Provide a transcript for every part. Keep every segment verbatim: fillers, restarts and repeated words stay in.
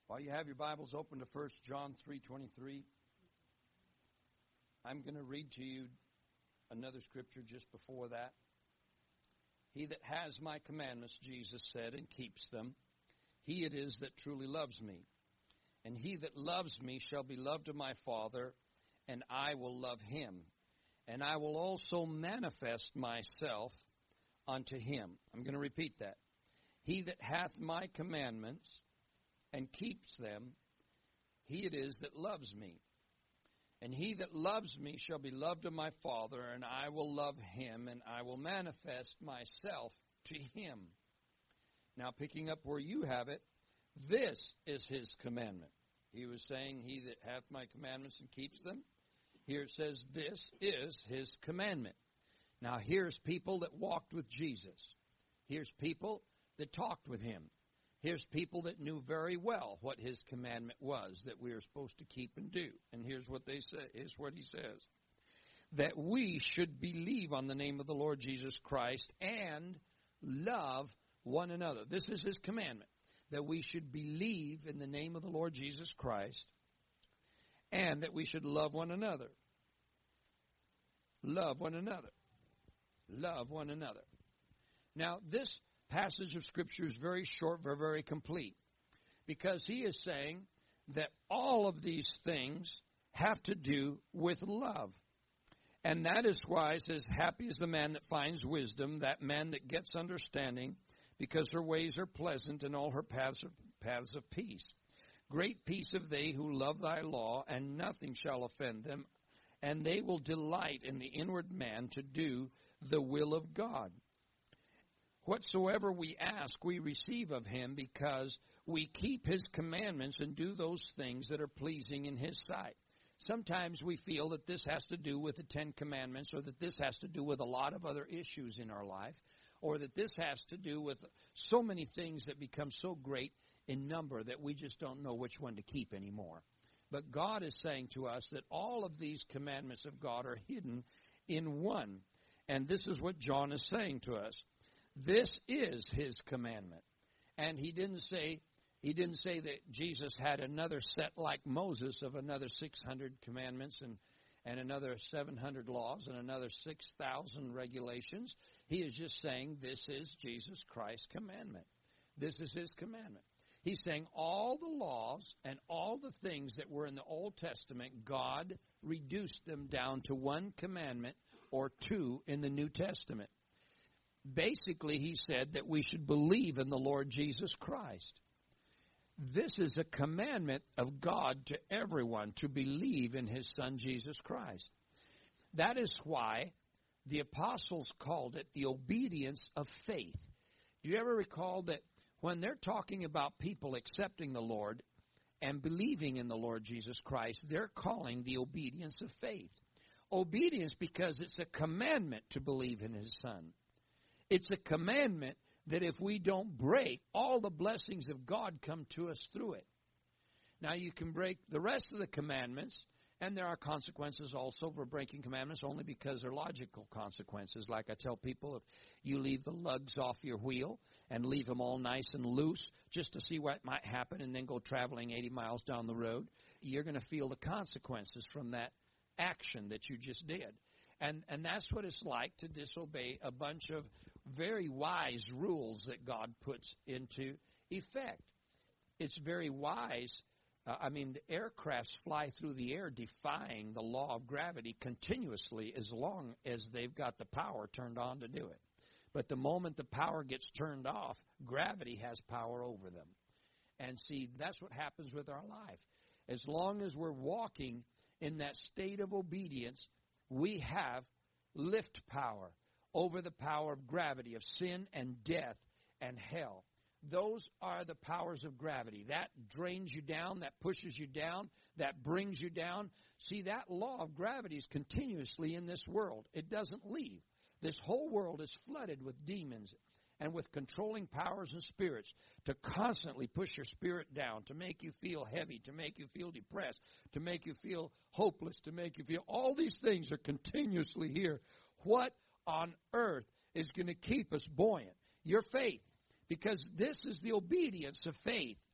While you have your Bibles open to First John three twenty-three, I'm going to read to you another scripture just before that. He that has my commandments, Jesus said, and keeps them, he it is that truly loves me. And he that loves me shall be loved of my Father, and I will love him. And I will also manifest myself unto him. I'm going to repeat that. He that hath my commandments and keeps them, he it is that loves me. And he that loves me shall be loved of my Father, and I will love him, and I will manifest myself to him. Now, picking up where you have it, this is his commandment. He was saying, he that hath my commandments and keeps them. Here it says, this is his commandment. Now, here's people that walked with Jesus. Here's people that talked with him. Here's people that knew very well what his commandment was that we are supposed to keep and do. And here's what they say. Here's what he says. That we should believe on the name of the Lord Jesus Christ and love one another. This is his commandment. That we should believe in the name of the Lord Jesus Christ and that we should love one another. Love one another. Love one another. Now, this passage of Scripture is very short, very, very complete, because he is saying that all of these things have to do with love. And that is why it says, happy is the man that finds wisdom, that man that gets understanding, because her ways are pleasant and all her paths are paths of peace. Great peace have they who love thy law, and nothing shall offend them, and they will delight in the inward man to do the will of God. Whatsoever we ask, we receive of him, because we keep his commandments and do those things that are pleasing in his sight. Sometimes we feel that this has to do with the Ten Commandments, or that this has to do with a lot of other issues in our life, or that this has to do with so many things that become so great in number that we just don't know which one to keep anymore. But God is saying to us that all of these commandments of God are hidden in one. And this is what John is saying to us. This is his commandment. And he didn't say he didn't say that Jesus had another set like Moses of another six hundred commandments and, and another seven hundred laws and another six thousand regulations. He is just saying this is Jesus Christ's commandment. This is his commandment. He's saying all the laws and all the things that were in the Old Testament, God reduced them down to one commandment or two in the New Testament. Basically, he said that we should believe in the Lord Jesus Christ. This is a commandment of God to everyone, to believe in his Son Jesus Christ. That is why the apostles called it the obedience of faith. Do you ever recall that when they're talking about people accepting the Lord and believing in the Lord Jesus Christ, they're calling the obedience of faith. Obedience because it's a commandment to believe in his Son. It's a commandment that if we don't break, all the blessings of God come to us through it. Now, you can break the rest of the commandments, and there are consequences also for breaking commandments only because they're logical consequences. Like I tell people, if you leave the lugs off your wheel and leave them all nice and loose just to see what might happen and then go traveling eighty miles down the road, you're going to feel the consequences from that action that you just did. And and that's what it's like to disobey a bunch of very wise rules that God puts into effect. It's very wise. Uh, I mean, the aircrafts fly through the air defying the law of gravity continuously as long as they've got the power turned on to do it. But the moment the power gets turned off, gravity has power over them. And see, that's what happens with our life. As long as we're walking in that state of obedience, we have lift power over the power of gravity, of sin and death and hell. Those are the powers of gravity. That drains you down, that pushes you down, that brings you down. See, that law of gravity is continuously in this world. It doesn't leave. This whole world is flooded with demons and with controlling powers and spirits to constantly push your spirit down, to make you feel heavy, to make you feel depressed, to make you feel hopeless, to make you feel... All these things are continuously here. What on earth is going to keep us buoyant? Your faith. Because this is the obedience of faith.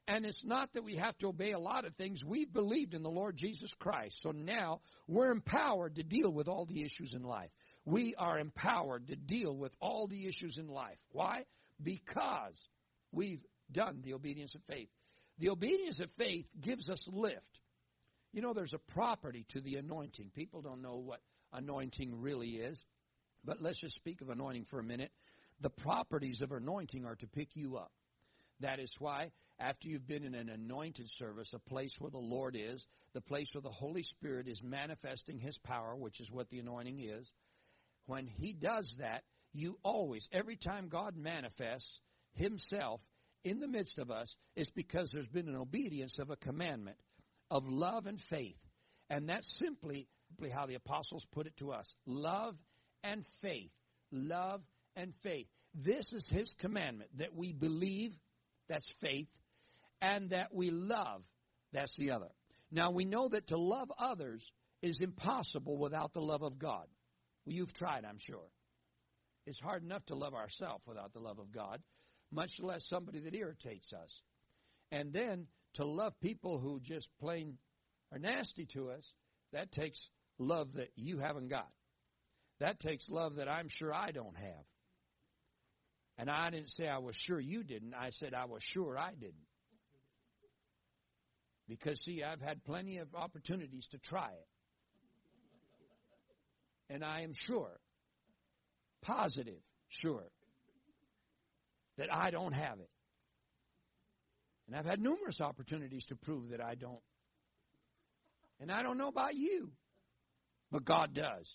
And it's not that we have to obey a lot of things. We've believed in the Lord Jesus Christ. So now we're empowered to deal with all the issues in life. We are empowered to deal with all the issues in life. Why? Because we've done the obedience of faith. The obedience of faith gives us lift. You know, there's a property to the anointing. People don't know what anointing really is. But let's just speak of anointing for a minute. The properties of anointing are to pick you up. That is why after you've been in an anointed service, a place where the Lord is, the place where the Holy Spirit is manifesting His power, which is what the anointing is, when He does that, you always, every time God manifests Himself in the midst of us, it's because there's been an obedience of a commandment of love and faith. And that's simply, simply how the apostles put it to us. Love and faith. Love and faith. This is His commandment, that we believe, that's faith, and that we love, that's the other. Now, we know that to love others is impossible without the love of God. Well, you've tried, I'm sure. It's hard enough to love ourselves without the love of God, much less somebody that irritates us. And then to love people who just plain are nasty to us, that takes love that you haven't got. That takes love that I'm sure I don't have. And I didn't say I was sure you didn't. I said I was sure I didn't. Because, see, I've had plenty of opportunities to try it. And I am sure, positive, sure, that I don't have it. And I've had numerous opportunities to prove that I don't. And I don't know about you, but God does.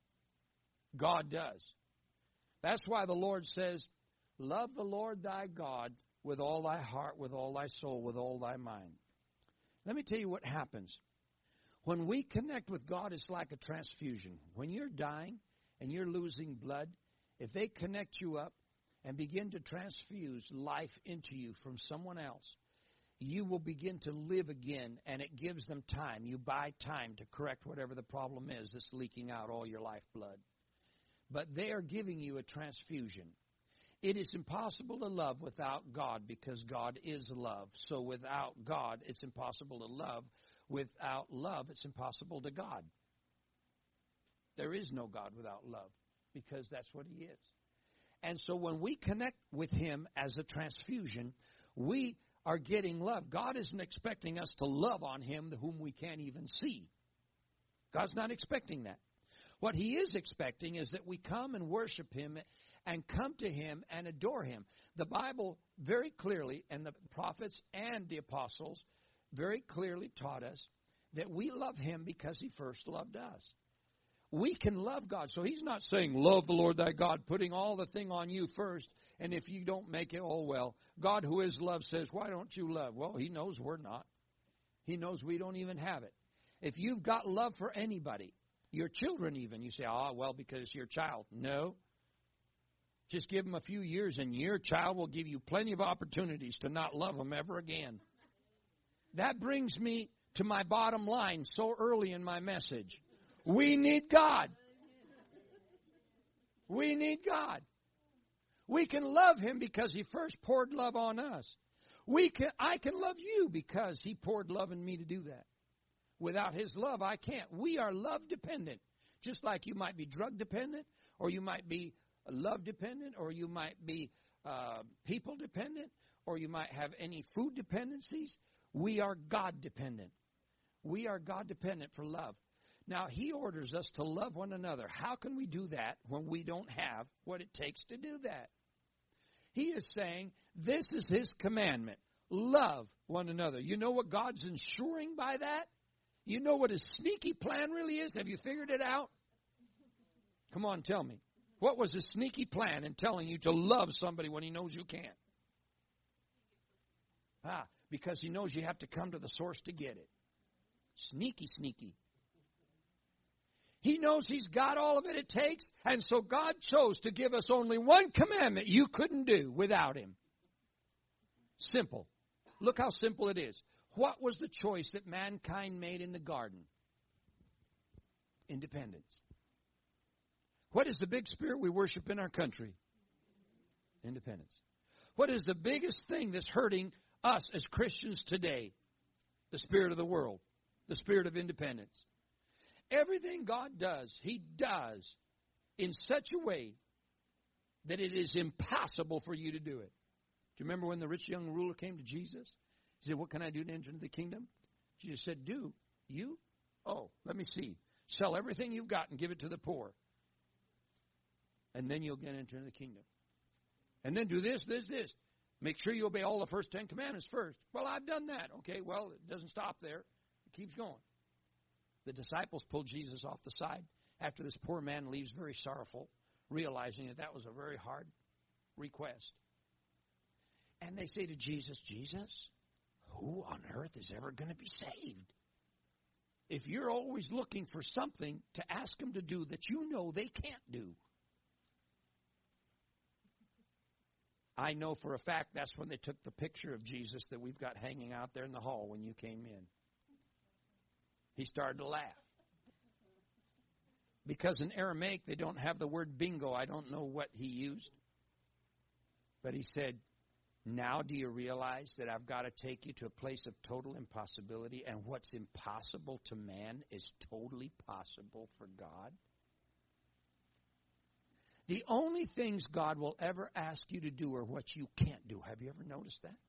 God does. That's why the Lord says, love the Lord thy God with all thy heart, with all thy soul, with all thy mind. Let me tell you what happens. When we connect with God, it's like a transfusion. When you're dying and you're losing blood, if they connect you up and begin to transfuse life into you from someone else, you will begin to live again, and it gives them time. You buy time to correct whatever the problem is that's leaking out all your lifeblood. But they are giving you a transfusion. It is impossible to love without God because God is love. So without God, it's impossible to love. Without love, it's impossible to God. There is no God without love because that's what He is. And so when we connect with Him as a transfusion, we are getting love. God isn't expecting us to love on Him whom we can't even see. God's not expecting that. What He is expecting is that we come and worship Him and come to Him and adore Him. The Bible very clearly, and the prophets and the apostles very clearly taught us that we love Him because He first loved us. We can love God. So He's not saying, love the Lord thy God, putting all the thing on you first, and if you don't make it, oh well. God who is love says, why don't you love? Well, He knows we're not. He knows we don't even have it. If you've got love for anybody, your children even, you say, oh, well, because it's your child. No. Just give them a few years, and your child will give you plenty of opportunities to not love them ever again. That brings me to my bottom line so early in my message. We need God. We need God. We can love Him because He first poured love on us. We can, I can love you because He poured love in me to do that. Without His love, I can't. We are love dependent. Just like you might be drug dependent, or you might be love dependent, or you might be uh, people dependent, or you might have any food dependencies. We are God dependent. We are God dependent for love. Now, He orders us to love one another. How can we do that when we don't have what it takes to do that? He is saying, this is His commandment. Love one another. You know what God's ensuring by that? You know what His sneaky plan really is? Have you figured it out? Come on, tell me. What was His sneaky plan in telling you to love somebody when He knows you can't? Ah, because He knows you have to come to the source to get it. Sneaky, sneaky. He knows He's got all of it it takes, and so God chose to give us only one commandment you couldn't do without Him. Simple. Look how simple it is. What was the choice that mankind made in the garden? Independence. What is the big spirit we worship in our country? Independence. What is the biggest thing that's hurting us as Christians today, the spirit of the world, the spirit of independence. Everything God does, He does in such a way that it is impossible for you to do it. Do you remember when the rich young ruler came to Jesus? He said, what can I do to enter into the kingdom? Jesus said, do you? Oh, let me see. Sell everything you've got and give it to the poor. And then you'll get into the kingdom. And then do this, this, this. Make sure you obey all the first Ten Commandments first. Well, I've done that. Okay, well, it doesn't stop there. It keeps going. The disciples pulled Jesus off the side after this poor man leaves very sorrowful, realizing that that was a very hard request. And they say to Jesus, Jesus, who on earth is ever going to be saved? If you're always looking for something to ask them to do that you know they can't do. I know for a fact that's when they took the picture of Jesus that we've got hanging out there in the hall when you came in. He started to laugh. Because in Aramaic they don't have the word bingo. I don't know what he used. But he said, now do you realize that I've got to take you to a place of total impossibility, and what's impossible to man is totally possible for God? The only things God will ever ask you to do are what you can't do. Have you ever noticed that?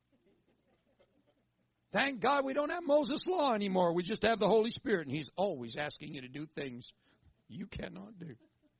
Thank God we don't have Moses' law anymore. We just have the Holy Spirit, and He's always asking you to do things you cannot do.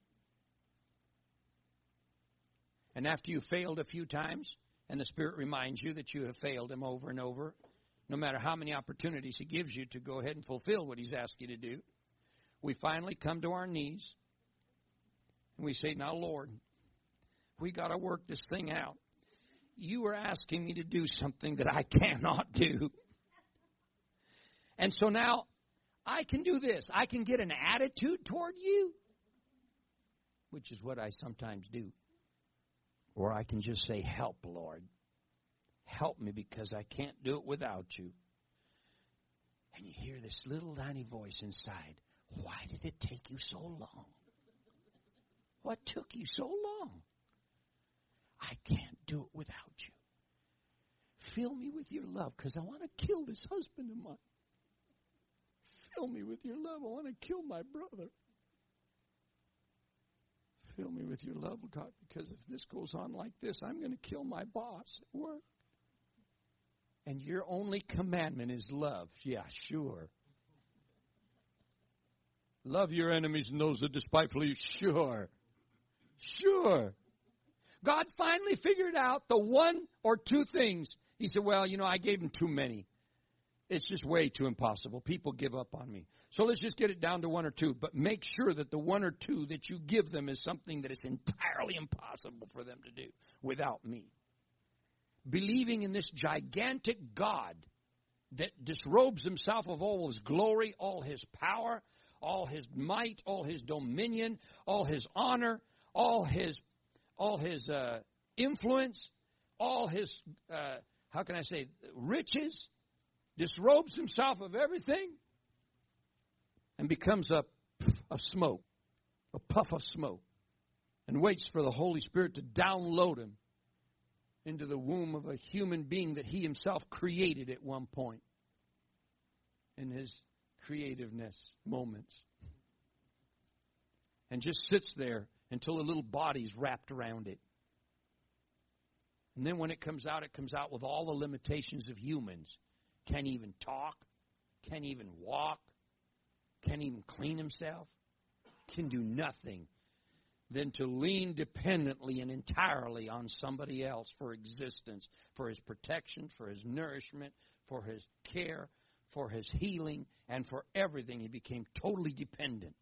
And after you've failed a few times, and the Spirit reminds you that you have failed Him over and over, no matter how many opportunities He gives you to go ahead and fulfill what He's asked you to do, we finally come to our knees, and we say, now, Lord, we got to work this thing out. You are asking me to do something that I cannot do. And so now I can do this. I can get an attitude toward you, which is what I sometimes do. Or I can just say, help, Lord. Help me because I can't do it without you. And you hear this little tiny voice inside. Why did it take you so long? What took you so long? I can't do it without you. Fill me with your love because I want to kill this husband of mine. Fill me with your love. I want to kill my brother. Fill me with your love, God, because if this goes on like this, I'm going to kill my boss at work. And your only commandment is love. Yeah, sure. Love your enemies and those that despitefully use. Sure. Sure. God finally figured out the one or two things. He said, well, you know, I gave him too many. It's just way too impossible. People give up on me. So let's just get it down to one or two. But make sure that the one or two that you give them is something that is entirely impossible for them to do without me. Believing in this gigantic God that disrobes himself of all his glory, all his power, all his might, all his dominion, all his honor, all his all his uh, influence, all his, uh, how can I say, riches, disrobes himself of everything and becomes a puff of smoke, a puff of smoke, and waits for the Holy Spirit to download him into the womb of a human being that he himself created at one point in his creativeness moments. And just sits there until a little body's wrapped around it. And then when it comes out, it comes out with all the limitations of humans. Can't even talk, can't even walk, can't even clean himself, can do nothing than to lean dependently and entirely on somebody else for existence, for his protection, for his nourishment, for his care, for his healing, and for everything. He became totally dependent.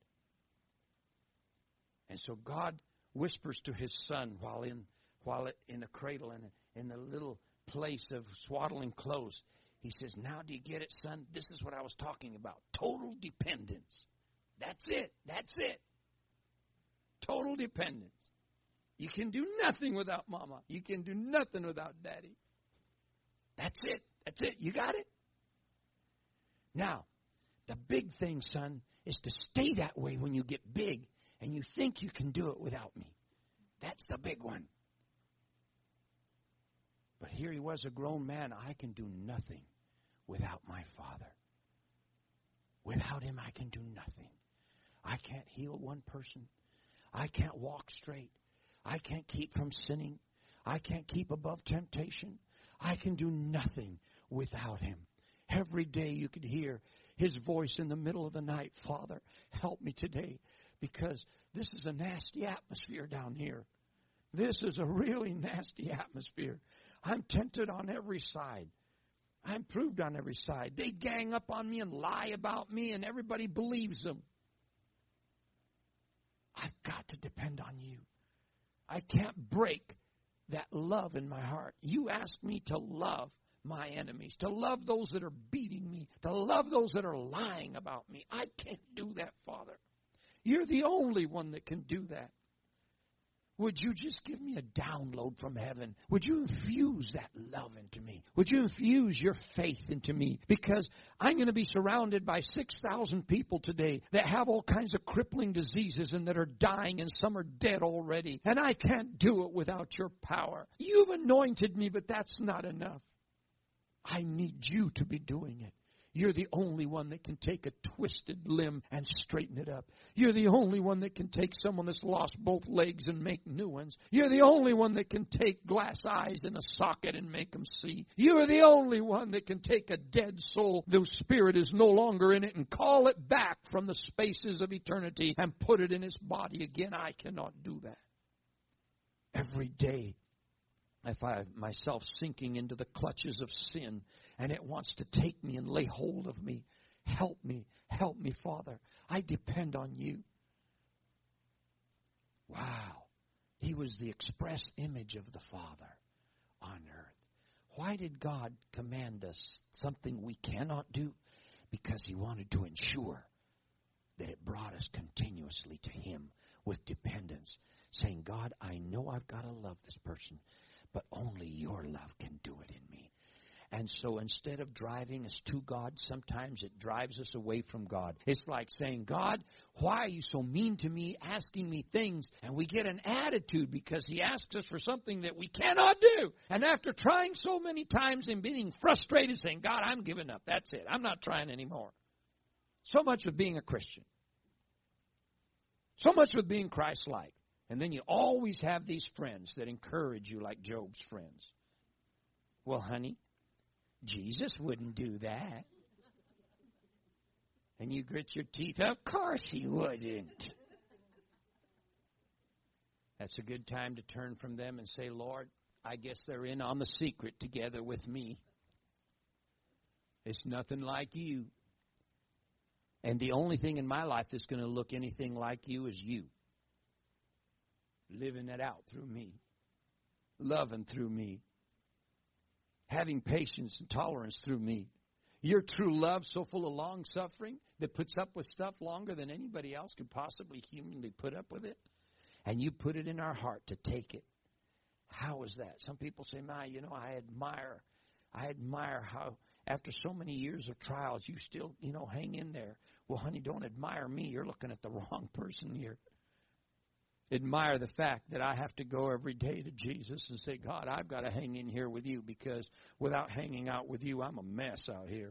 And so God whispers to his son while in while in the cradle and in the little place of swaddling clothes. He says, now do you get it, son? This is what I was talking about. Total dependence. That's it. That's it. Total dependence. You can do nothing without mama. You can do nothing without daddy. That's it. That's it. You got it? Now, the big thing, son, is to stay that way when you get big and you think you can do it without me. That's the big one. But here he was, a grown man. I can do nothing without my Father. Without him, I can do nothing. I can't heal one person. I can't walk straight. I can't keep from sinning. I can't keep above temptation. I can do nothing without him. Every day you could hear his voice in the middle of the night. Father, help me today, because this is a nasty atmosphere down here. This is a really nasty atmosphere. I'm tempted on every side. I'm proved on every side. They gang up on me and lie about me, and everybody believes them. I've got to depend on you. I can't break that love in my heart. You ask me to love my enemies, to love those that are beating me, to love those that are lying about me. I can't do that, Father. You're the only one that can do that. Would you just give me a download from heaven? Would you infuse that love into me? Would you infuse your faith into me? Because I'm going to be surrounded by six thousand people today that have all kinds of crippling diseases and that are dying, and some are dead already. And I can't do it without your power. You've anointed me, but that's not enough. I need you to be doing it. You're the only one that can take a twisted limb and straighten it up. You're the only one that can take someone that's lost both legs and make new ones. You're the only one that can take glass eyes in a socket and make them see. You're the only one that can take a dead soul, whose spirit is no longer in it, and call it back from the spaces of eternity and put it in its body again. I cannot do that. Every day, I find myself sinking into the clutches of sin, and it wants to take me and lay hold of me. Help me. Help me, Father. I depend on you. Wow. He was the express image of the Father on earth. Why did God command us something we cannot do? Because he wanted to ensure that it brought us continuously to him with dependence, saying, God, I know I've got to love this person, but only your love can do it in me. And so instead of driving us to God, sometimes it drives us away from God. It's like saying, God, why are you so mean to me, asking me things? And we get an attitude because he asks us for something that we cannot do. And after trying so many times and being frustrated, saying, God, I'm giving up. That's it. I'm not trying anymore. So much of being a Christian. So much with being Christ-like. And then you always have these friends that encourage you like Job's friends. Well, honey, Jesus wouldn't do that. And you grit your teeth. Of course he wouldn't. That's a good time to turn from them and say, Lord, I guess they're in on the secret together with me. It's nothing like you. And the only thing in my life that's going to look anything like you is you. Living it out through me. Loving through me. Having patience and tolerance through me. Your true love so full of long suffering that puts up with stuff longer than anybody else could possibly humanly put up with it. And you put it in our heart to take it. How is that? Some people say, my, you know, I admire, I admire how after so many years of trials, you still, you know, hang in there. Well, honey, don't admire me. You're looking at the wrong person here. Admire the fact that I have to go every day to Jesus and say, God, I've got to hang in here with you, because without hanging out with you, I'm a mess out here.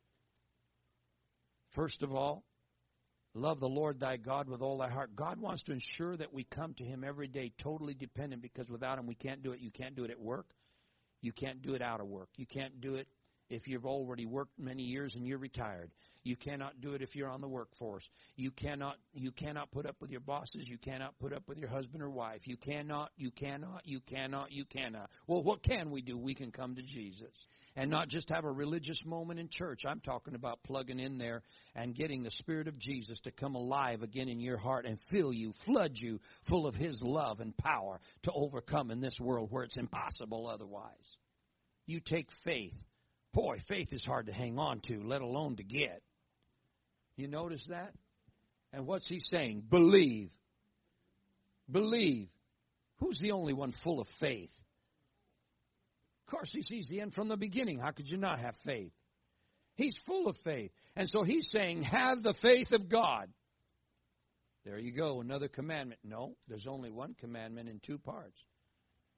First of all, love the Lord thy God with all thy heart. God wants to ensure that we come to him every day totally dependent, because without him we can't do it. You can't do it at work. You can't do it out of work. You can't do it if you've already worked many years and you're retired. You cannot do it if you're on the workforce. You cannot you cannot put up with your bosses. You cannot put up with your husband or wife. You cannot, you cannot, you cannot, you cannot. Well, what can we do? We can come to Jesus. And not just have a religious moment in church. I'm talking about plugging in there and getting the Spirit of Jesus to come alive again in your heart and fill you, flood you full of his love and power to overcome in this world where it's impossible otherwise. You take faith. Boy, faith is hard to hang on to, let alone to get. You notice that? And what's he saying? Believe. Believe. Who's the only one full of faith? Of course, he sees the end from the beginning. How could you not have faith? He's full of faith. And so he's saying, have the faith of God. There you go, another commandment. No, there's only one commandment in two parts.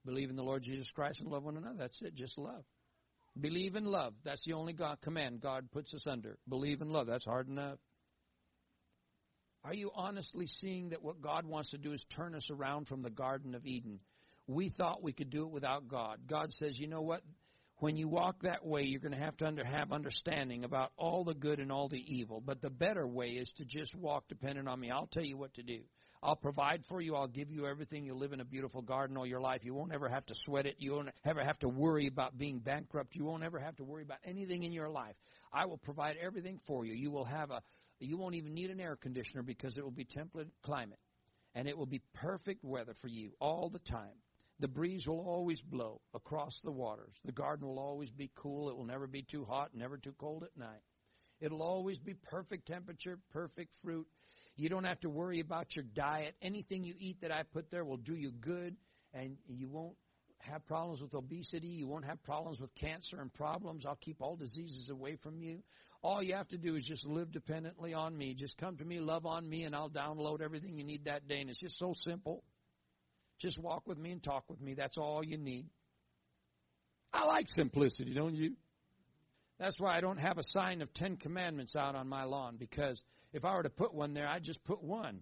Believe in the Lord Jesus Christ and love one another. That's it. Just love. Believe in love. That's the only God command God puts us under. Believe in love. That's hard enough. Are you honestly seeing that what God wants to do is turn us around from the Garden of Eden? We thought we could do it without God. God says, you know what? When you walk that way, you're going to have to under, have understanding about all the good and all the evil. But the better way is to just walk dependent on me. I'll tell you what to do. I'll provide for you. I'll give you everything. You'll live in a beautiful garden all your life. You won't ever have to sweat it. You won't ever have to worry about being bankrupt. You won't ever have to worry about anything in your life. I will provide everything for you. You will have a, you won't even need an air conditioner because it will be temperate climate. And it will be perfect weather for you all the time. The breeze will always blow across the waters. The garden will always be cool. It will never be too hot, never too cold at night. It'll always be perfect temperature, perfect fruit. You don't have to worry about your diet. Anything you eat that I put there will do you good, and you won't have problems with obesity. You won't have problems with cancer and problems. I'll keep all diseases away from you. All you have to do is just live dependently on me. Just come to me, love on me, and I'll download everything you need that day. And it's just so simple. Just walk with me and talk with me. That's all you need. I like simplicity, don't you? That's why I don't have a sign of Ten Commandments out on my lawn, because if I were to put one there, I'd just put one.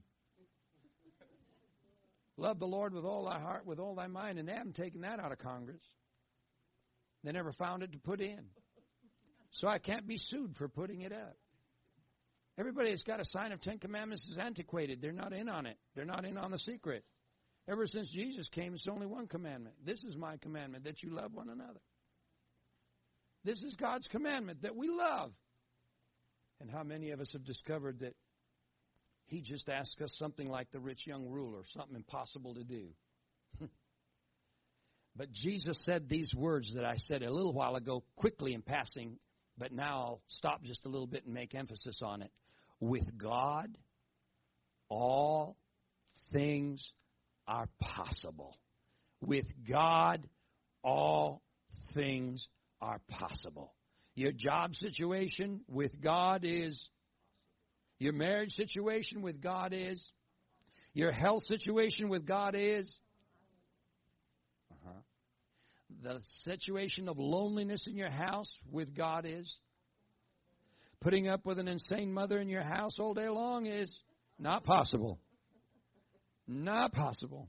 Love the Lord with all thy heart, with all thy mind, and they haven't taken that out of Congress. They never found it to put in. So I can't be sued for putting it up. Everybody that's got a sign of Ten Commandments is antiquated. They're not in on it. They're not in on the secret. Ever since Jesus came, it's only one commandment. This is my commandment, that you love one another. This is God's commandment, that we love. And how many of us have discovered that He just asked us something like the rich young ruler, something impossible to do. But Jesus said these words that I said a little while ago, quickly in passing, but now I'll stop just a little bit and make emphasis on it. With God, all things are possible. With God, all things are possible. Your job situation with God is. Your marriage situation with God is. Your health situation with God is. Uh-huh. The situation of loneliness in your house with God is. Putting up with an insane mother in your house all day long is not possible. Not possible.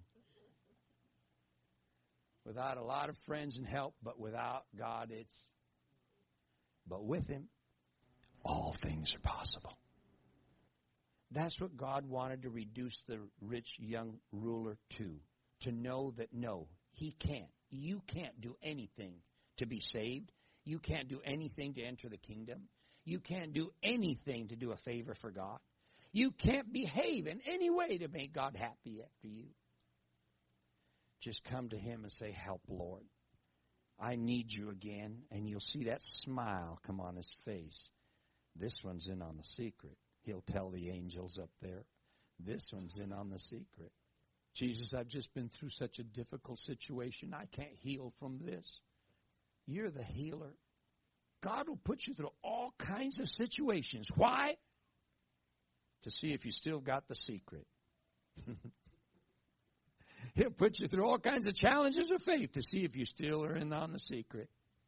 Without a lot of friends and help, but without God, it's. But with Him, all things are possible. That's what God wanted to reduce the rich young ruler to. To know that no, he can't. You can't do anything to be saved. You can't do anything to enter the kingdom. You can't do anything to do a favor for God. You can't behave in any way to make God happy after you. Just come to Him and say, help, Lord. I need you again. And you'll see that smile come on His face. This one's in on the secret. He'll tell the angels up there. This one's in on the secret. Jesus, I've just been through such a difficult situation. I can't heal from this. You're the healer. God will put you through all kinds of situations. Why? To see if you still got the secret. He'll put you through all kinds of challenges of faith to see if you still are in on the secret.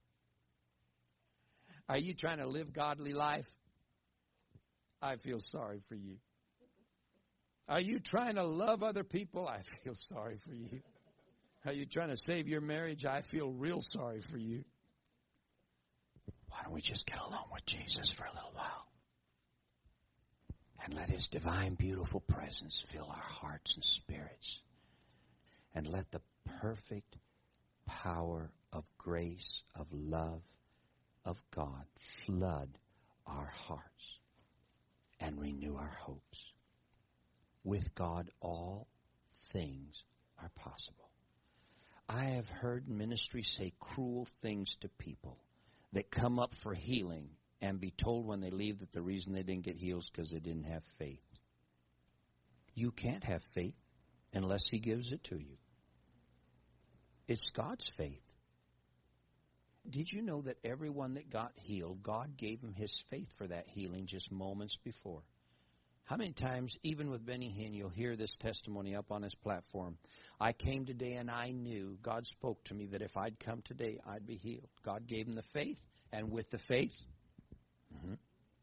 Are you trying to live godly life? I feel sorry for you. Are you trying to love other people? I feel sorry for you. Are you trying to save your marriage? I feel real sorry for you. Why don't we just get along with Jesus for a little while? And let His divine, beautiful presence fill our hearts and spirits. And let the perfect power of grace, of love, of God flood our hearts and renew our hopes. With God, all things are possible. I have heard ministry say cruel things to people that come up for healing and be told when they leave that the reason they didn't get healed is because they didn't have faith. You can't have faith unless He gives it to you. It's God's faith. Did you know that everyone that got healed, God gave them His faith for that healing just moments before? How many times, even with Benny Hinn, you'll hear this testimony up on his platform? I came today and I knew, God spoke to me that if I'd come today, I'd be healed. God gave him the faith, and with the faith, mm-hmm,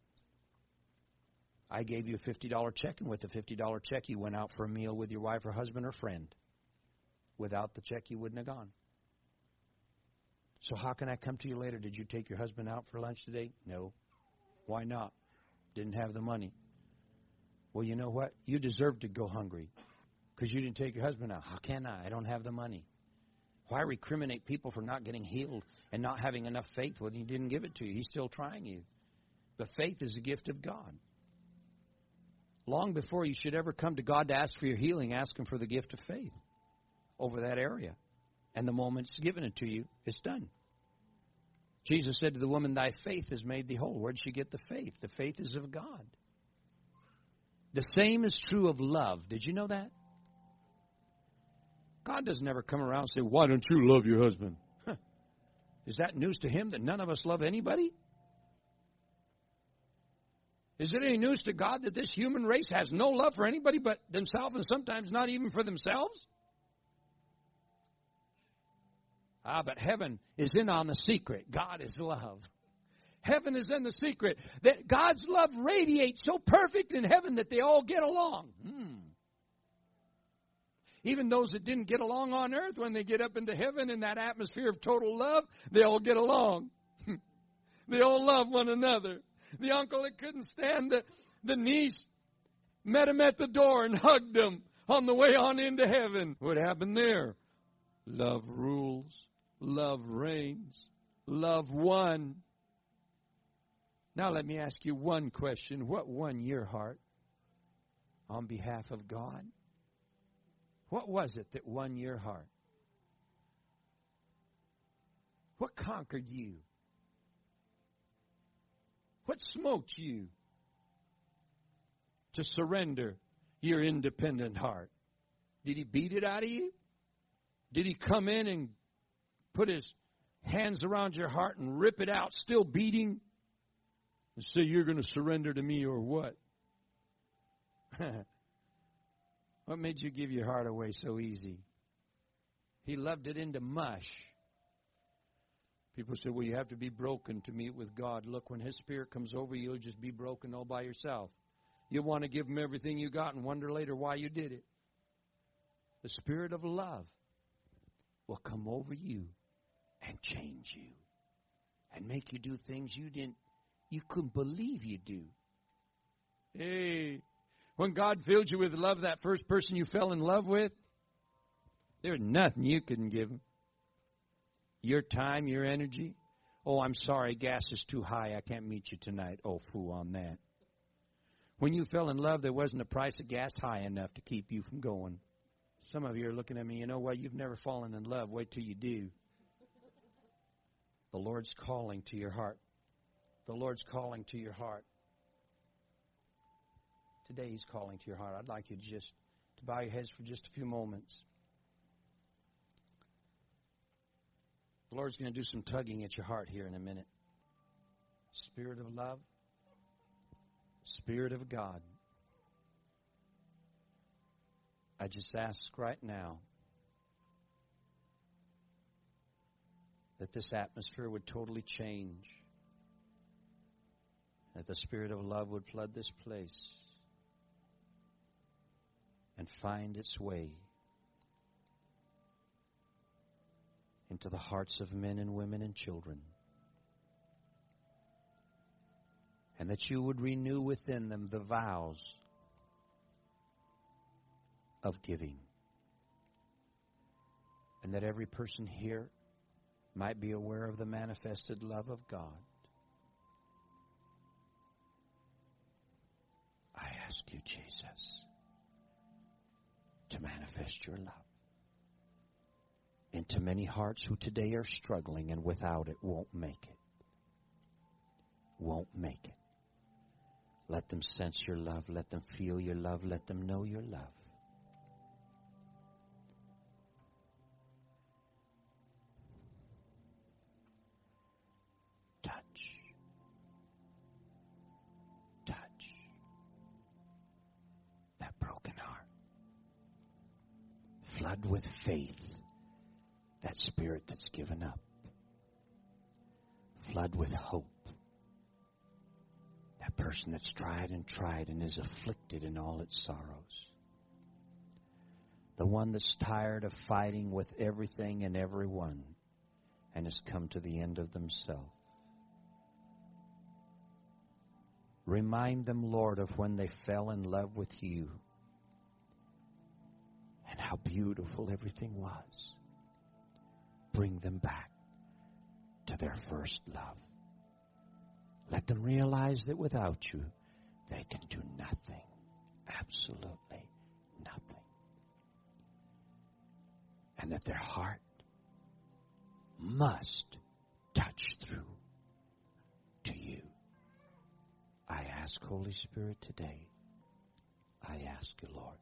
I gave you a fifty dollar check, and with the fifty dollar check, you went out for a meal with your wife or husband or friend. Without the check, you wouldn't have gone. So how can I come to you later? Did you take your husband out for lunch today? No. Why not? Didn't have the money. Well, you know what? You deserve to go hungry because you didn't take your husband out. How can I? I don't have the money. Why recriminate people for not getting healed and not having enough faith when he didn't give it to you? He's still trying you. But faith is a gift of God. Long before you should ever come to God to ask for your healing, ask him for the gift of faith over that area. And the moment it's given it to you, it's done. Jesus said to the woman, thy faith has made thee whole. Where did she get the faith? The faith is of God. The same is true of love. Did you know that? God doesn't ever come around and say, why don't you love your husband? Huh. Is that news to him that none of us love anybody? Is it any news to God that this human race has no love for anybody but themselves and sometimes not even for themselves? Ah, but heaven is in on the secret. God is love. Heaven is in the secret. That God's love radiates so perfect in heaven that they all get along. Hmm. Even those that didn't get along on earth, when they get up into heaven in that atmosphere of total love, they all get along. They all love one another. The uncle that couldn't stand the, the niece met him at the door and hugged him on the way on into heaven. What happened there? Love rules. Love reigns. Love won. Now let me ask you one question. What won your heart on behalf of God? What was it that won your heart? What conquered you? What smoked you to surrender your independent heart? Did he beat it out of you? Did he come in and put his hands around your heart and rip it out, still beating, and say, you're going to surrender to me or what? What made you give your heart away so easy? He loved it into mush. People say, well, you have to be broken to meet with God. Look, when his Spirit comes over you, you'll just be broken all by yourself. You'll want to give him everything you got and wonder later why you did it. The Spirit of love will come over you and change you and make you do things you didn't, you couldn't believe you do. Hey, when God filled you with love, that first person you fell in love with, there's nothing you couldn't give him. Your time, your energy. Oh, I'm sorry, gas is too high. I can't meet you tonight. Oh, fool on that. When you fell in love, there wasn't a price of gas high enough to keep you from going. Some of you are looking at me, you know what? You've never fallen in love. Wait till you do. The Lord's calling to your heart. The Lord's calling to your heart. Today he's calling to your heart. I'd like you to just to bow your heads for just a few moments. The Lord's going to do some tugging at your heart here in a minute. Spirit of love. Spirit of God. I just ask right now that this atmosphere would totally change. That the Spirit of love would flood this place and find its way into the hearts of men and women and children. And that you would renew within them the vows of giving. And that every person here might be aware of the manifested love of God. I ask you, Jesus, to manifest your love into many hearts who today are struggling and without it won't make it. Won't make it. Let them sense your love. Let them feel your love. Let them know your love. Touch. Touch. Flood with faith that spirit that's given up. Flood with hope that person that's tried and tried and is afflicted in all its sorrows. The one that's tired of fighting with everything and everyone and has come to the end of themselves. Remind them, Lord, of when they fell in love with you and how beautiful everything was. Bring them back to their first love. Let them realize that without you, they can do nothing. Absolutely nothing. And that their heart must touch through to you. I ask, Holy Spirit, today, I ask you, Lord,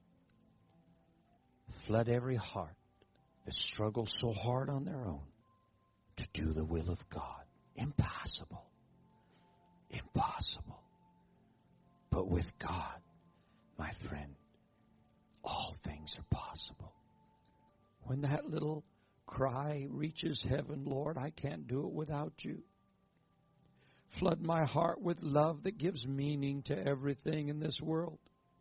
flood every heart that struggles so hard on their own to do the will of God. Impossible. Impossible. But with God, my friend, all things are possible. When that little cry reaches heaven, Lord, I can't do it without you. Flood my heart with love that gives meaning to everything in this world.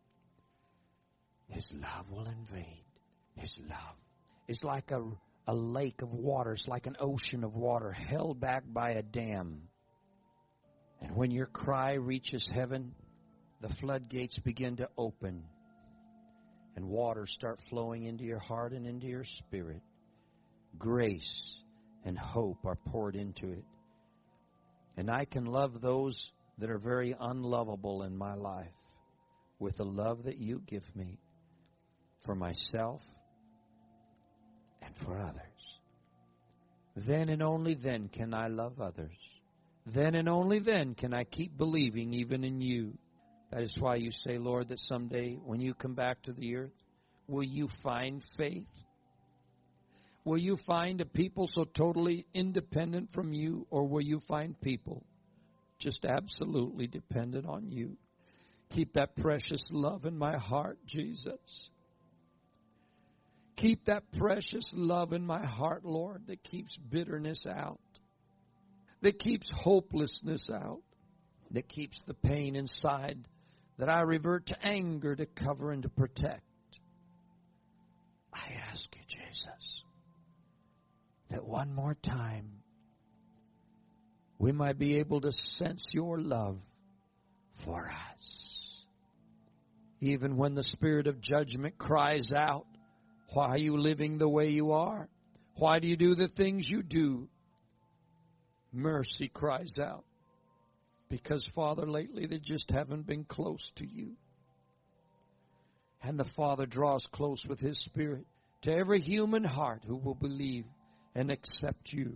His love will invade. His love is like a, a lake of water. It's like an ocean of water held back by a dam. And when your cry reaches heaven, the floodgates begin to open. And waters start flowing into your heart and into your spirit. Grace and hope are poured into it. And I can love those that are very unlovable in my life with the love that you give me for myself and for others. Then and only then can I love others. Then and only then can I keep believing even in you. That is why you say, Lord, that someday when you come back to the earth, will you find faith? Will you find a people so totally independent from you, or will you find people just absolutely dependent on you? Keep that precious love in my heart, Jesus. Keep that precious love in my heart, Lord, that keeps bitterness out, that keeps hopelessness out, that keeps the pain inside, that I revert to anger to cover and to protect. I ask you, Jesus, that one more time we might be able to sense your love for us. Even when the spirit of judgment cries out, why are you living the way you are? Why do you do the things you do? Mercy cries out. Because, Father, lately they just haven't been close to you. And the Father draws close with His Spirit to every human heart who will believe and accept you.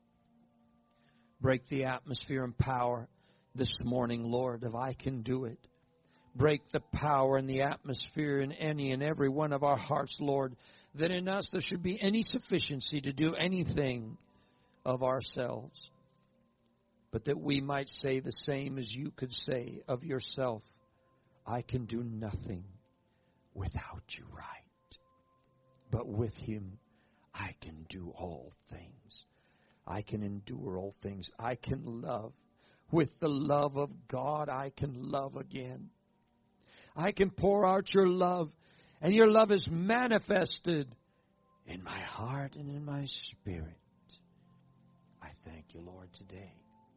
Break the atmosphere and power this morning, Lord, if I can do it. Break the power and the atmosphere in any and every one of our hearts, Lord, that in us there should be any sufficiency to do anything of ourselves, but that we might say the same as you could say of yourself, I can do nothing without you, right? But with Him, I can do all things. I can endure all things. I can love. With the love of God, I can love again. I can pour out your love, and your love is manifested in my heart and in my spirit. I thank you, Lord, today.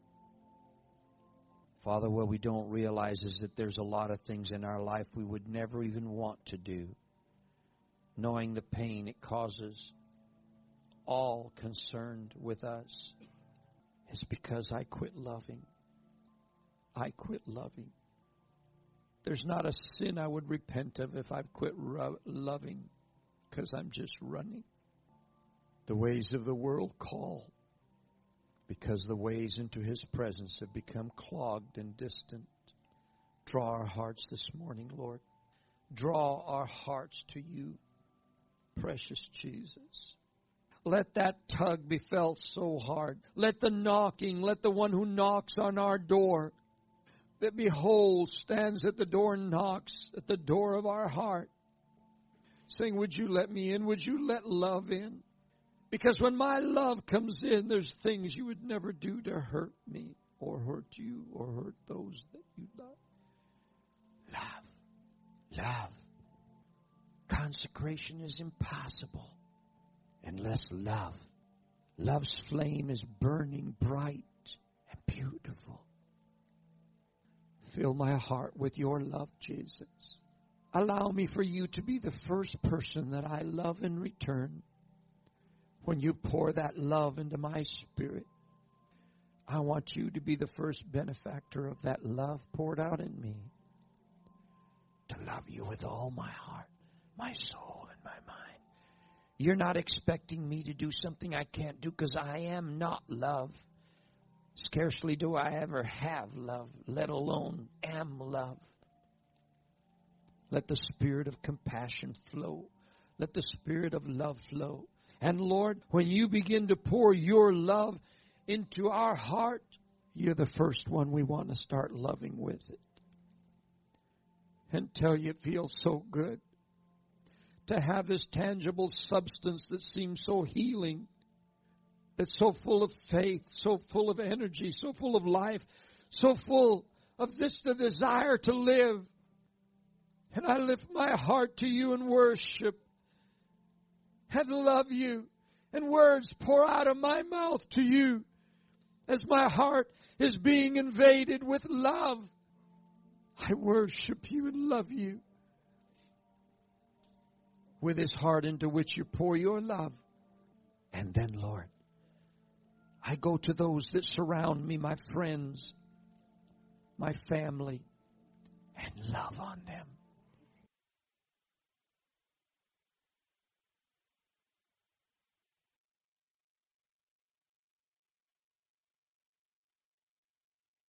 Father, what we don't realize is that there's a lot of things in our life we would never even want to do, knowing the pain it causes all concerned with us. It's because I quit loving. I quit loving. There's not a sin I would repent of if I've quit ro- loving, because I'm just running. The ways of the world call, because the ways into His presence have become clogged and distant. Draw our hearts this morning, Lord. Draw our hearts to you, precious Jesus. Let that tug be felt so hard. Let the knocking, let the one who knocks on our door, that behold, stands at the door and knocks at the door of our heart. saying, would you let me in? Would you let love in? Because when my love comes in, there's things you would never do to hurt me or hurt you or hurt those that you love. Love. Love. Consecration is impossible unless love. Love's flame is burning bright and beautiful. Fill my heart with your love, Jesus. Allow me for you to be the first person that I love in return. When you pour that love into my spirit, I want you to be the first benefactor of that love poured out in me. To love you with all my heart, my soul, and my mind. You're not expecting me to do something I can't do because I am not love. Scarcely do I ever have love, let alone am love. Let the spirit of compassion flow. Let the spirit of love flow. And Lord, when you begin to pour your love into our heart, you're the first one we want to start loving with it. And tell you it feels so good to have this tangible substance that seems so healing, that's so full of faith, so full of energy, so full of life, so full of this, the desire to live. And I lift my heart to you in worship and love you. And words pour out of my mouth to you as my heart is being invaded with love. I worship you and love you with this heart into which you pour your love. And then, Lord, I go to those that surround me, my friends, my family, and love on them.